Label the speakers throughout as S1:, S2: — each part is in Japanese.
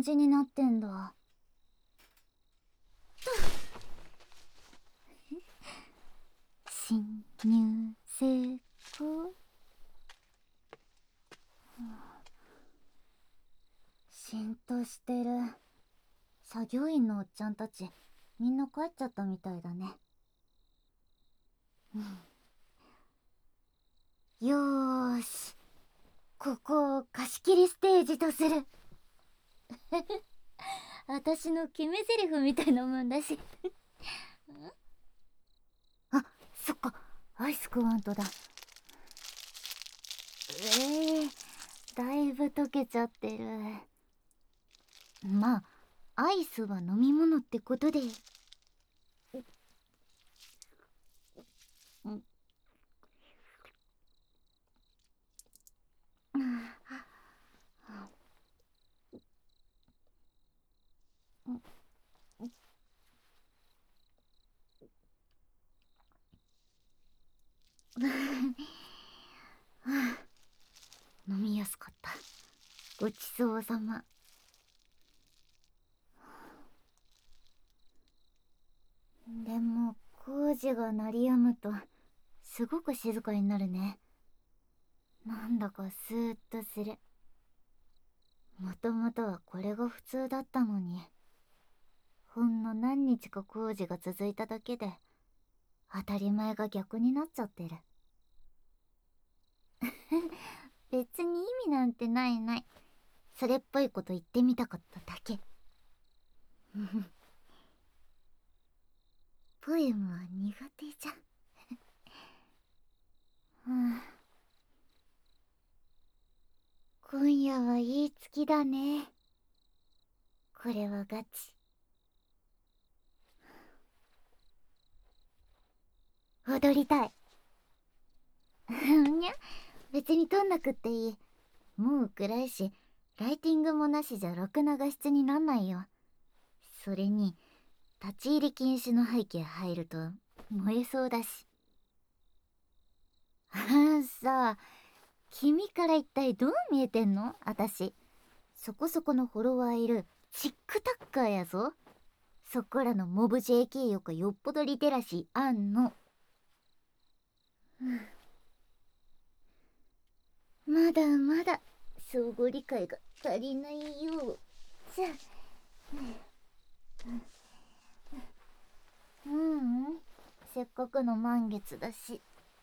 S1: じになってんだ。侵入成功。しんとしてる。作業員のおっちゃんたちみんな帰っちゃったみたいだね。よーし、ここを貸し切りステージとする。私の決め台詞みたいなもんだし。あ、そっか、アイス食わんとだ。だいぶ溶けちゃってる。まあアイスは飲み物ってことで。飲みやすかった。ごちそうさま。でも工事が鳴りやむとすごく静かになるね。なんだかスーッとする。もともとはこれが普通だったのに、ほんの何日か工事が続いただけで当たり前が逆になっちゃってる。別に意味なんてないない。それっぽいこと言ってみたかっただけ。ポエムは苦手じゃん。今夜はいい月だね。これはガチ。踊りたい。にゃ、別に撮んなくっていい。もう暗いし、ライティングもなしじゃろくな画質になんないよ。それに立ち入り禁止の背景入ると燃えそうだし。さあ、君から一体どう見えてんの？私そこそこのフォロワーいるチックタッカーやぞ。そこらのモブ JK よかよっぽどリテラシーあんの。まだまだ相互理解が足りないようじゃ。せっかくの満月だし、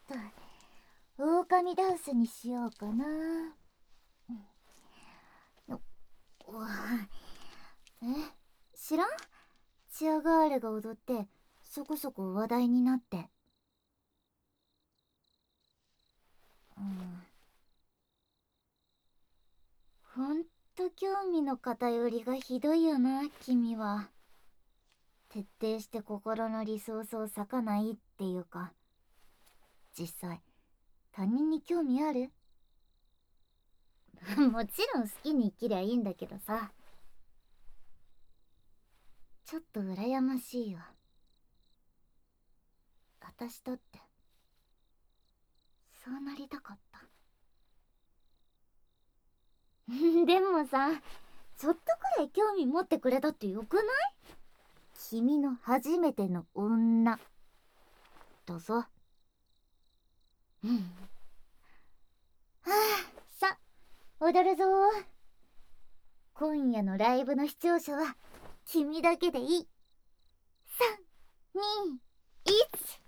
S1: 狼ダンスにしようかな。知らん？チアガールが踊ってそこそこ話題になって。ほんと興味の偏りがひどいよな、君は。徹底して心のリソースを割かないっていうか、実際他人に興味ある？もちろん好きに生きりゃいいんだけどさ。ちょっと羨ましいわ。私だってそうなりたかった。でもさ、ちょっとくらい興味持ってくれたってよくない？君の初めての女だぞ。はあ、さ、踊るぞ。今夜のライブの視聴者は君だけでいい。3、2、1。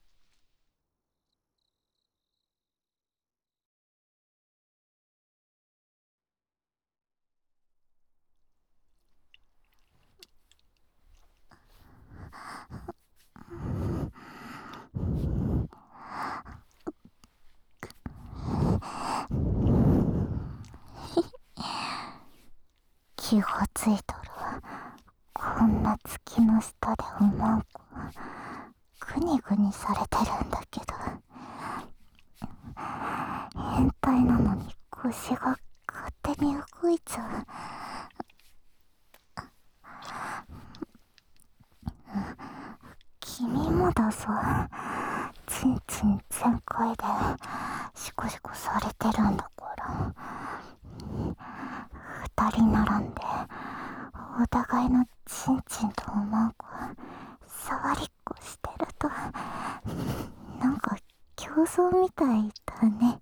S1: 気がついたらこんな月の下でおまんこグニグニされてるんだけど、変態なのに腰が勝手に動いちゃう。君もだぞ。チンチン全開でシコシコされてるんだから、二人並んでお互いのチンチンとおまんこ触りっこしてるとなんか競争みたいだね。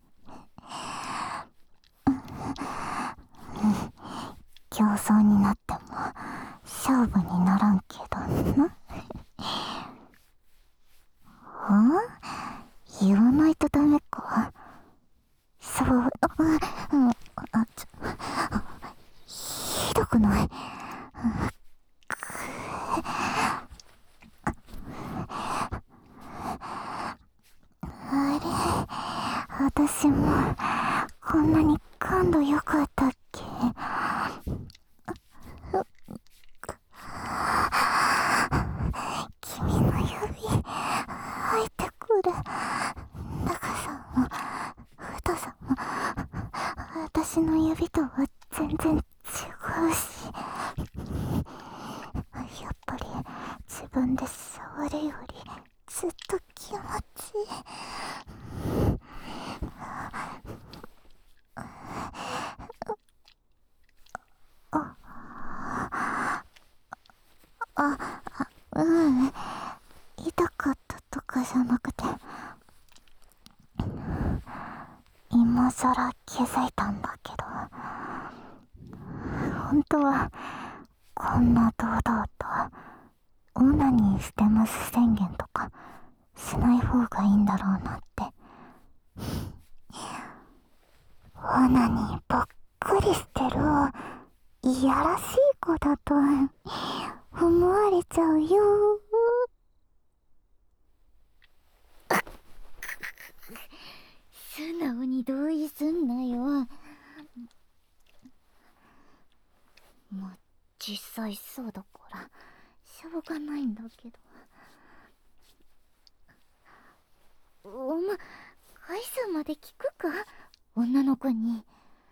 S1: 競争になっても勝負にならんけどな。言わないとダメか。そう、ひどくない？あれ、私もこんなに感度良かったっけ？君の指入ってくる。高さも太さも私の指とは全然違うし、やっぱり自分で触るよりずっと気持ちいい。うん、痛かったとかじゃなくて、今さら気づいたんだけど、本当はこんな堂々とオナニーしてます宣言とかしない方がいいんだろうなって。オナニーばっかりしてるいやらしい子だと思われちゃうよ。素直に同意すんなよ。まあ実際そうだからしょうがないんだけど。回数まで聞くか、女の子に。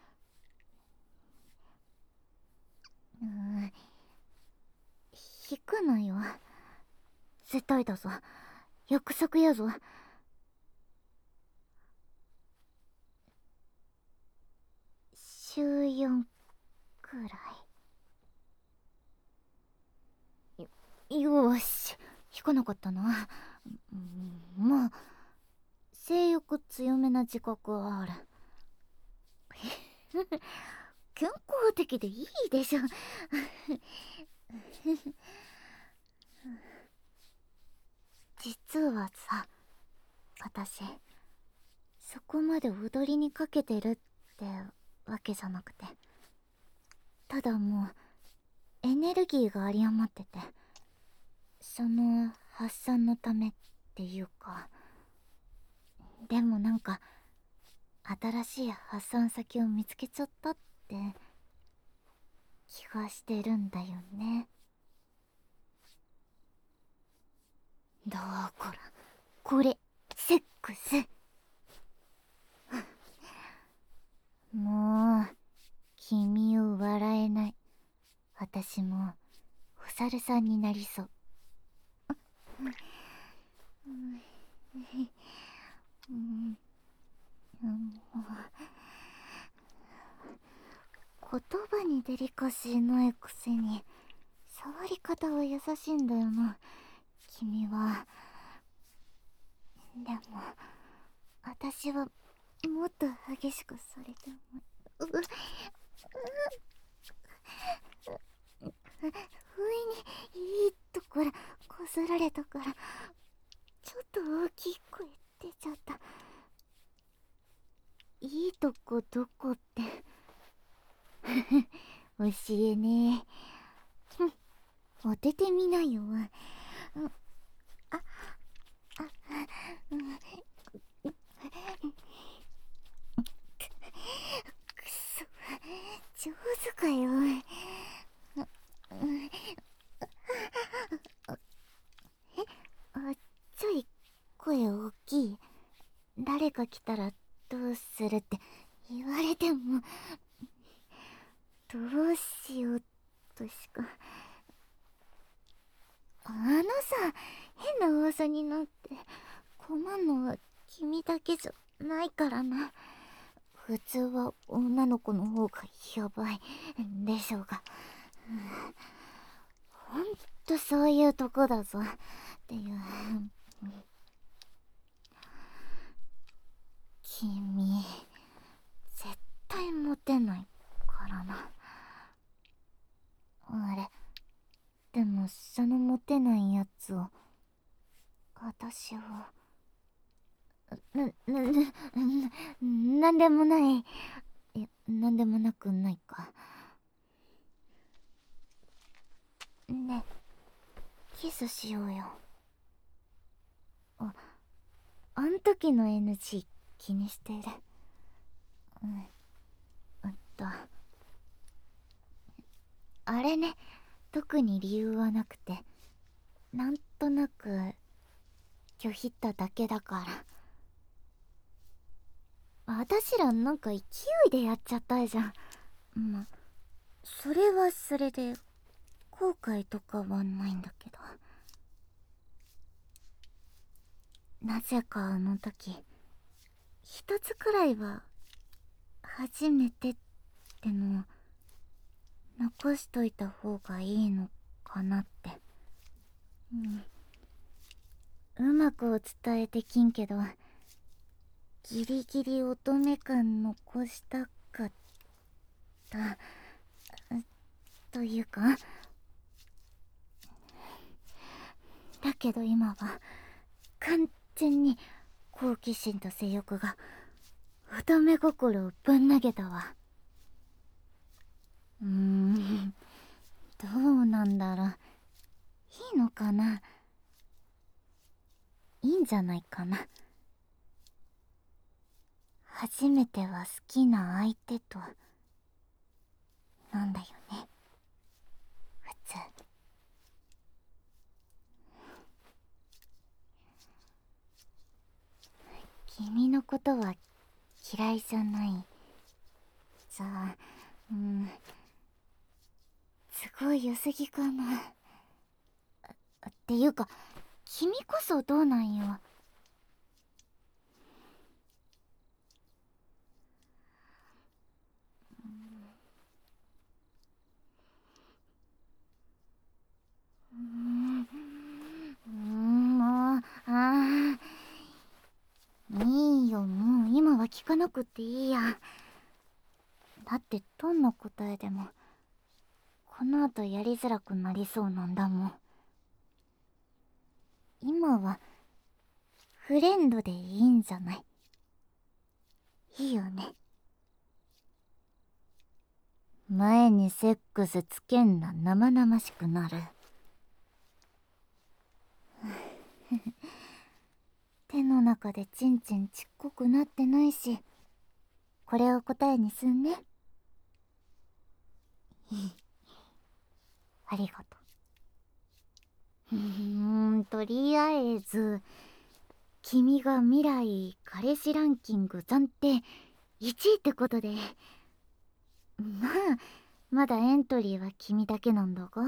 S1: 引くなよ、絶対だぞ、約束やぞ。週4くらい。よーし、引かなかったな。まあ性欲強めな自覚はある。健康的でいいでしょ。実はさ、私そこまで踊りにかけてるってわけじゃなくて、ただもうエネルギーが有り余ってて、その発散のためっていうか。でもなんか新しい発散先を見つけちゃったって気がしてるんだよね。だからこれセックス。もう君を笑えない。私もお猿さんになりそう。言葉にデリカシーないくせに触り方は優しいんだよな、君は。でも私はもっと激しくされても不意にいいところこすられたからちょっと大きい声出ちゃった。いいとこどこって教えねえ。当ててみなよ。くそ、上手かよ。ちょい声大きい。誰か来たらどうするって言われてもどうしようとしか。さ、変な噂になって困んのは君だけじゃないからな。普通は女の子の方がやばいでしょうが。 とそういうとこだぞっていう。君絶対モテないからな。あれ、でもそのモテないやつを私はなんでもない。いや、なんでもなくないか。ねえ、キスしようよ。あん時の NG 気にしてる。うん。とあれね、特に理由はなくて、なんとなく拒否っただけだから。私らなんか勢いでやっちゃったじゃん。ま、それはそれで後悔とかはないんだけど、なぜかあの時一つくらいは初めてってのを残しといた方がいいのかなって。うまくお伝えできんけど、ギリギリ乙女感残したかったというか、だけど今は完全に好奇心と性欲が乙女心をぶん投げたわ。どうなんだろう。いいのかな。いいんじゃないかな。初めては好きな相手となんだよね、普通。君のことは嫌いじゃない。じゃあ、すごい良すぎかな。っていうか、君こそどうなんよ。もう、いいよ、もう今は聞かなくていいや。だってどんな答えでもこの後やりづらくなりそうなんだもん。今はフレンドでいいんじゃない？いいよね。前にセックスつけんな生々しくなる。手の中でチンチンちっこくなってないし、これを答えにすんね。ありがとう。とりあえず君が未来彼氏ランキング暫定1位ってことで、まあまだエントリーは君だけなんだが。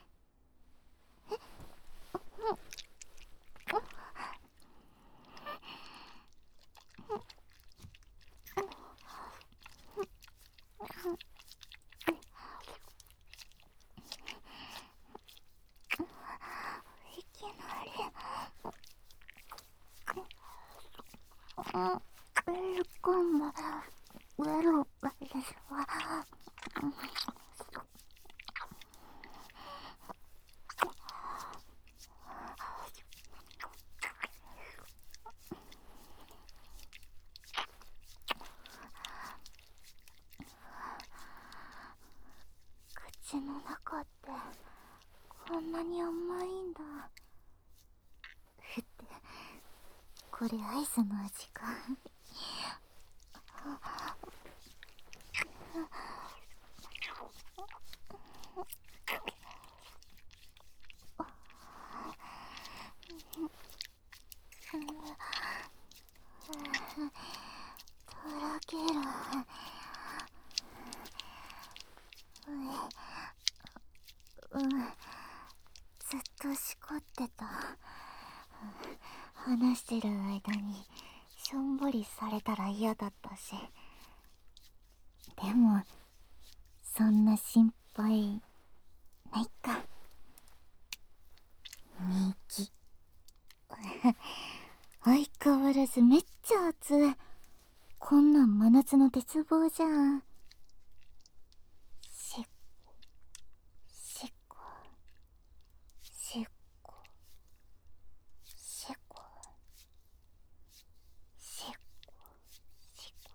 S1: いきなり今度ウェルですわ。口の中ってこんなに甘いんだ。ってこれアイスの味か。とろける。ずっとしこってた。話してる間にしょんぼりされたら嫌だったし。でもそんな心配ないか。 相変わらずめっちゃ暑い。こんなん真夏の鉄棒じゃん。しっこしっこしっこしっこしっこしっこ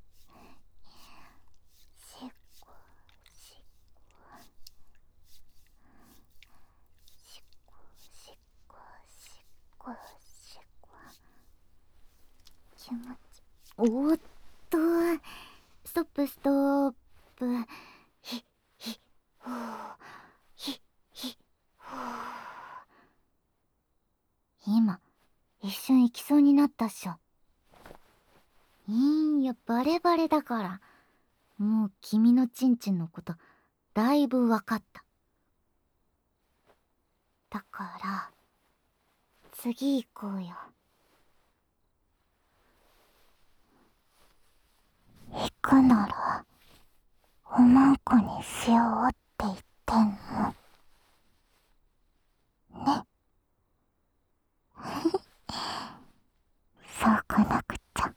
S1: しっこしっこしっこしっこしっこ気持ち。おーっと、ストップストップ。ひっひっほーひっひっほー。今一瞬行きそうになったっしょ。いいんや、バレバレだから。もう君のチンチンのことだいぶわかった。だから次行こうよ。行くならおまんこにしようって言ってんのね。そうこなくちゃ。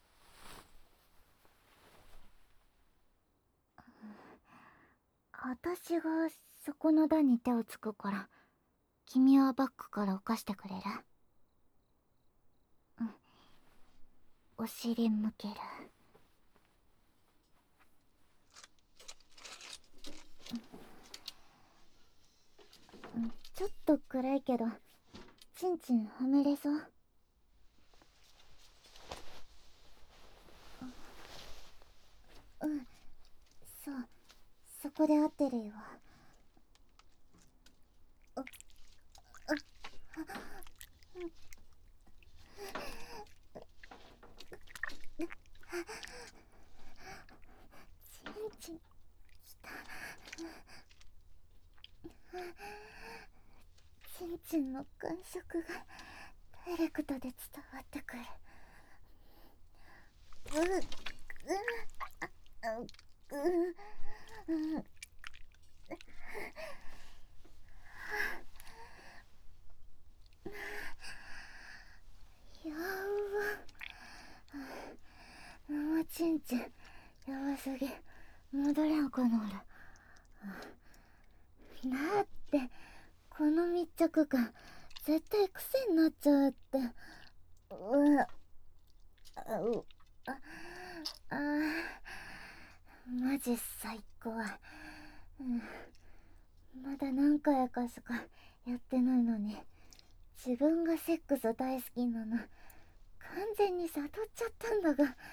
S1: 私がそこの段に手をつくから君はバックから犯してくれる？うん、お尻向ける。ちょっと暗いけどチンチンはめれそう？うん、そう、そこで合ってるよ。チンチンきた。チンチンの感触がダイレクトで伝わってくる。やば。もうチンチンやばすぎ。戻れんくなる。だってこの密着感絶対癖になっちゃうって。マジ最高。まだ何回かしかやってないのに自分がセックス大好きなの完全に悟っちゃったんだが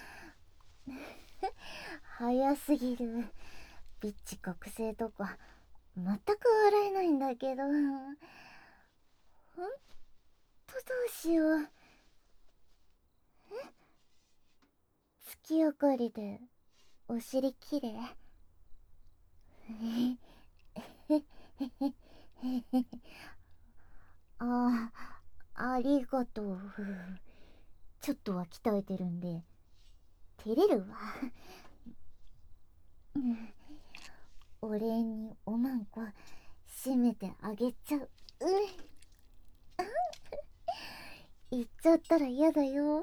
S1: 早すぎる。ビッチ覚醒とか全く笑えないんだけど、ほんとどうしよう。月明かりでお尻きれい？あありがとう。ちょっとは鍛えてるんで照れるわ。お礼におまんこ閉めてあげちゃう。言っちゃったら嫌だよ。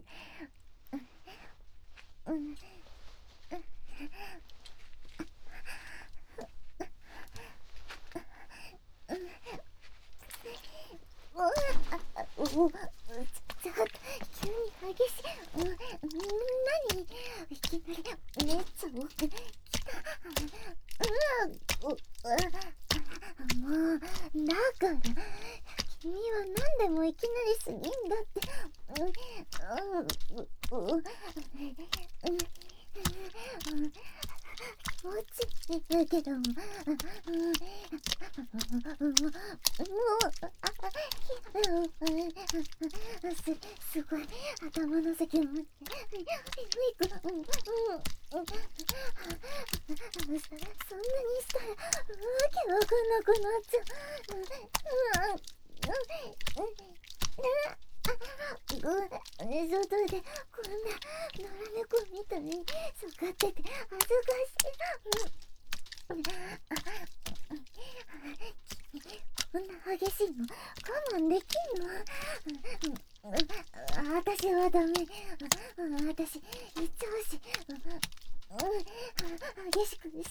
S1: ちょっと急に激しい。何いきなりめっちゃ多く来た。もうだから君は何でもいきなりすぎんだって。気持ちいいんだけども、すごい頭の先を持ってそんなにしたらわけわかんなくなっちゃ外でこんな野良猫みたいに育ってて恥ずかしい。 そんな激しいの我慢できんの？私はダメ。私言っちゃうし。激しくして行か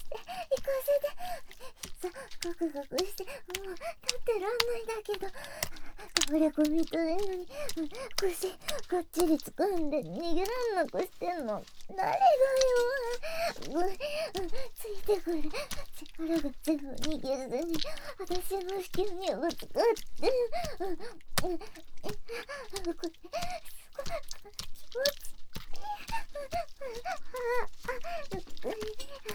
S1: せて。さ、ガクガクしてもう立ってらんないだけど、倒れ込みたいのに腰がっちり掴んで逃げらんなくしてんの誰だよ。ついてくる。力が全部逃げずに私の子宮にぶつかってこれすごい気持ちゆっくり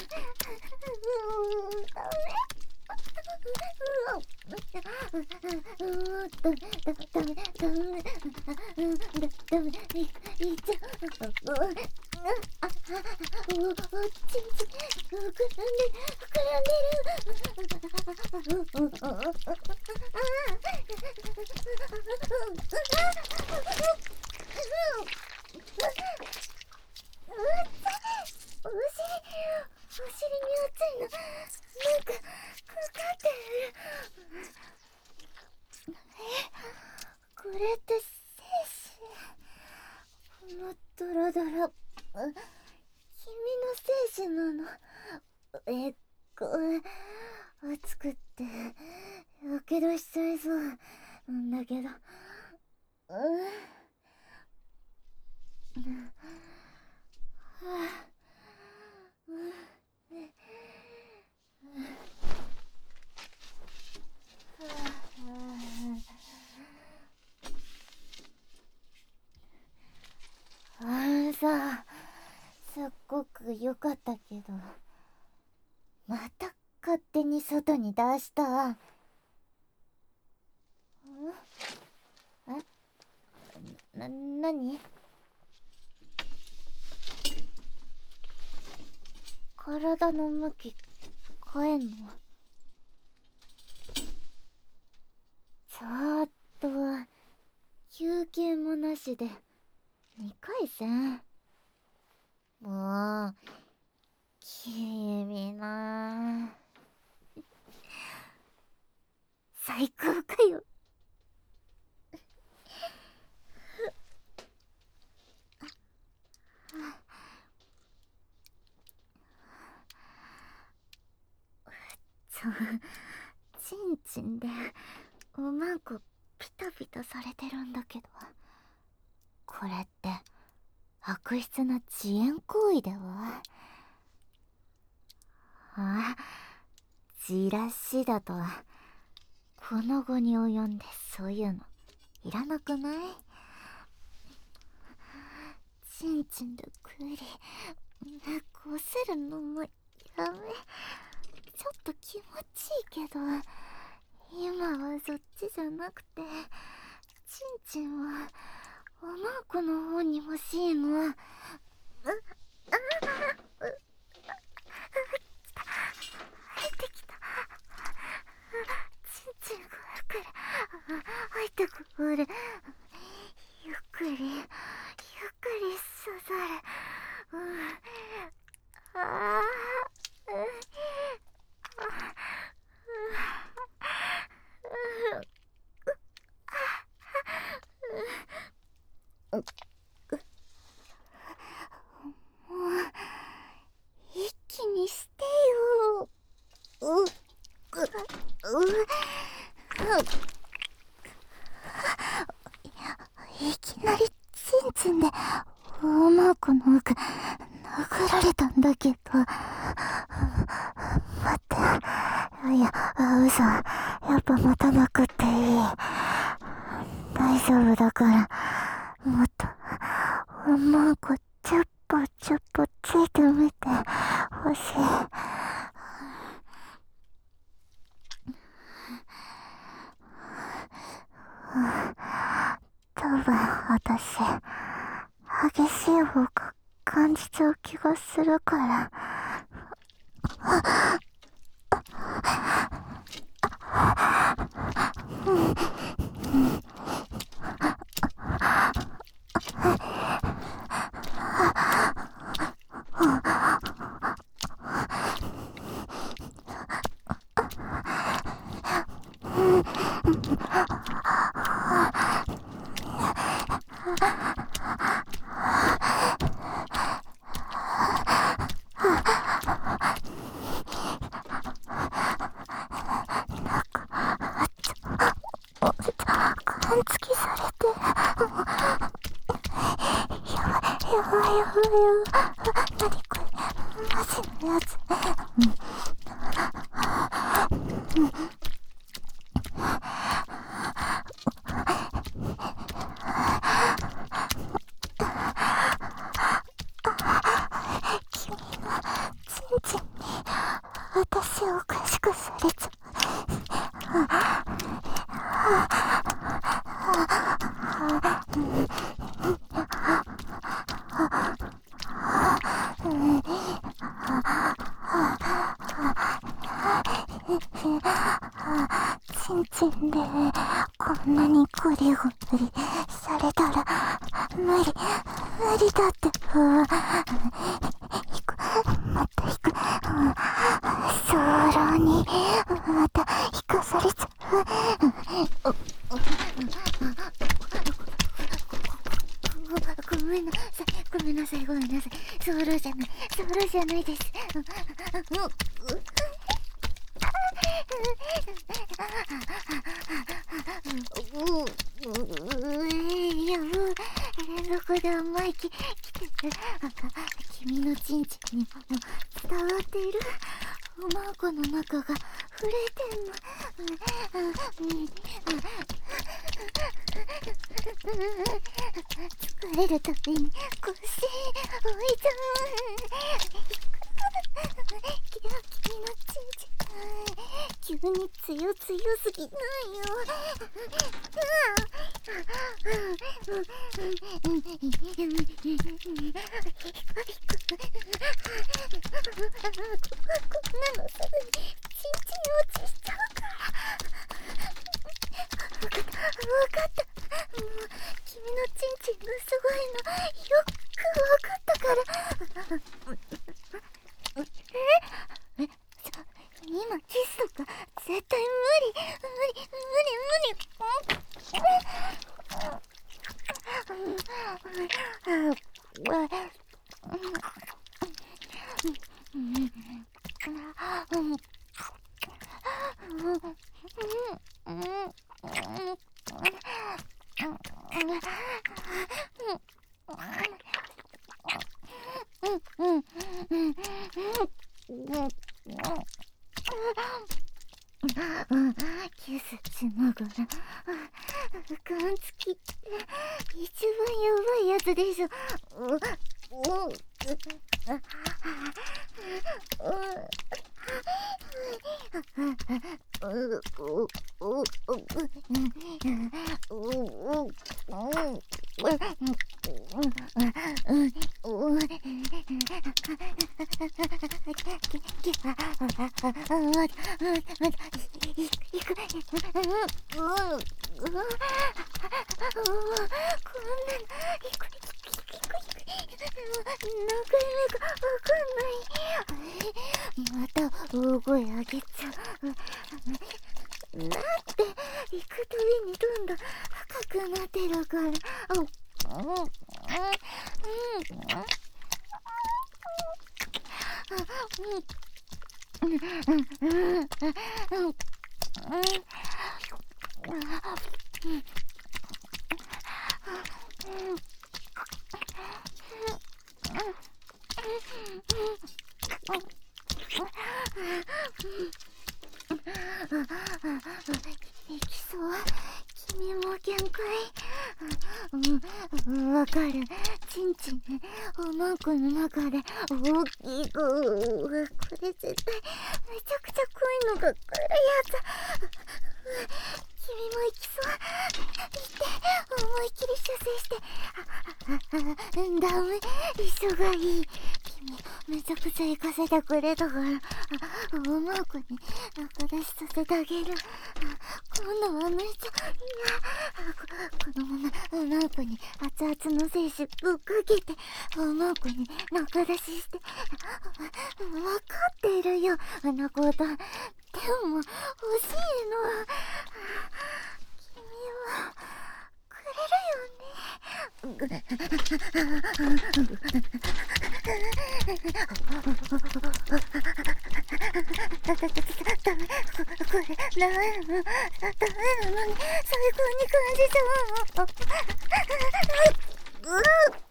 S1: ダメ。お尻に熱いのなんかかかってる。これって精子？このドラドラ君の精子なの？熱くってやけどしちゃいそうなんだけど。さ、すっごく良かったけど、また勝手に外に出した。何？体の向き変えんの？ちょっと休憩もなしで2回戦。もう君な最高かよ。ちんちんでうまくピタピタされてるんだけど、これって悪質な遅延行為では？じらしだとこの後に及んでそういうのいらなくない？ちんちんでくりこするのもやめ。ちょっと気持ちいいけど今はそっちじゃなくてちんちんはおまんこの方に欲しいの。入ってきた。ちんちんが来る。入ってくる。ゆっくりゆっくり刺さる。もう一気にしてよ。いきなりチンチンで大マークの奥殴られたんだけど。待って、いや嘘、やっぱ待たなくていい。大丈夫だから。もっと大マークチュッポチュッポついてみてほしい。多分私激しい方が感じちゃう気がするから。 感付きされて、やばいやばいやばいよ。何これ、マジのやつ。君のチンチンに私をおかしくされちゃう。チンチンでこんなにゴリゴリされたら無理だって。引く、また引く、空にまた引かされちゃう。ごめんなさい、ごめんなさい、ごめんなさい。ソロじゃないです。いや、どこで甘い気来てる。君のチンチンにも伝わっている。おまんこの中が触れてんの。疲れるたびに腰置いちゃう。君のチンチン急に強すぎないよ。こんなのすぐにチンチン落ちしちゃうから。わかった。もう君のチンチンがすごいのよくわかったから。今キスとか絶対無理。キスしながら感付きって一番やばいやつでしょ。何回目かわかんない。また大声上げちゃう。だって行くたびにどんどん深くなってるから。いきそう。君も限界。わかる。チンチンね、おまんこの中で大きい子。これ絶対めちゃくちゃ濃いのが来るやつ。君も行きそう。行って思いっきり射精して。ダメ、一緒がいい。君めちゃくちゃ行かせてくれたから、おまんこに中出しさせてあげる。今度はめっちゃこのままおまんこに熱々の精子ぶっかけて、おまんこに中出しして。分かってるよ、あのこと。でも欲しいの。 ダメなのに最高に感じちゃうの。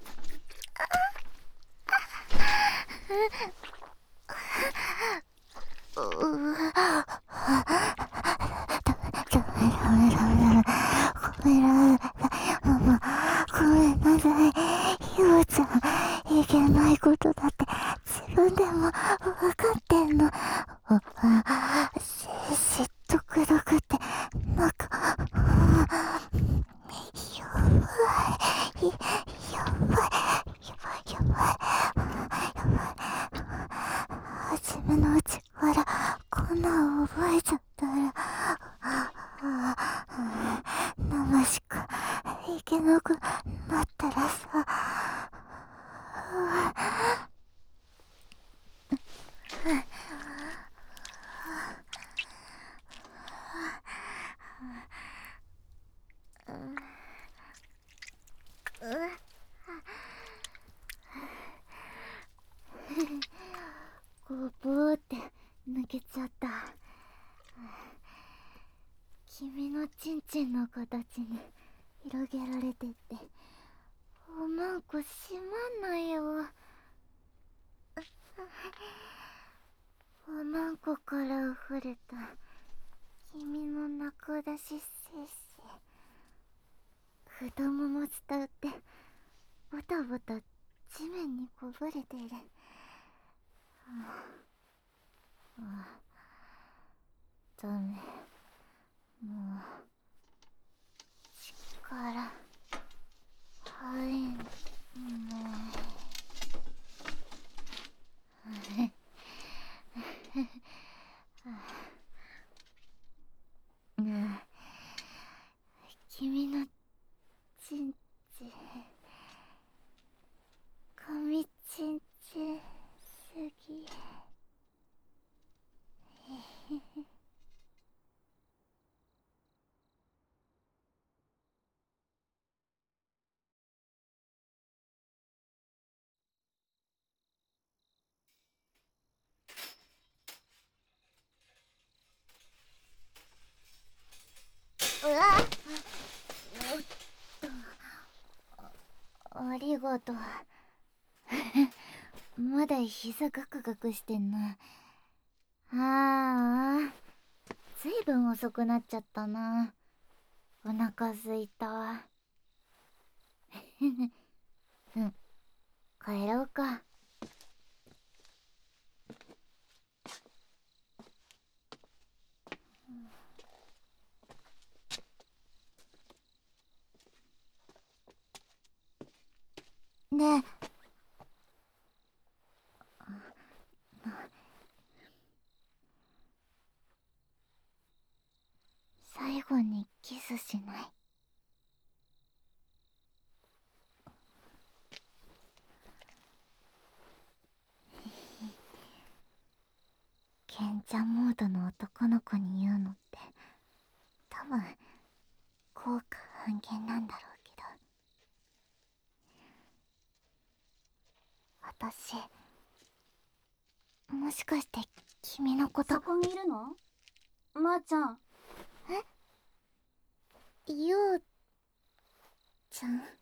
S1: ごめんなさい、ひよちゃん。いけないことだって自分でも分かってんの。嫉妬くどくってなんかやばい、やばい、やばい。初めのうちからこんなん覚えちゃったら生しかいけなくなったらさ。こうブーって抜けちゃった。君のチンチンの形に広げられてっておまんこ閉まんないよ。おまんこから溢れた君の中出し精子、太もも伝ってボタボタ地面にこぼれてる。ダメ、もう力入んない。君のチンチン髪チンチンすぎ。うわっ、ありがとう。まだ膝ガクガクしてんな。ずいぶん遅くなっちゃったな。お腹すいたわ。うん、帰ろうか。ねえ、最後にキスしない？賢者モードの男の子に言うのって多分効果半減なんだろうけど、私もしかして君のこと。
S2: そこにいるの？まーちゃん。
S1: ようちゃん。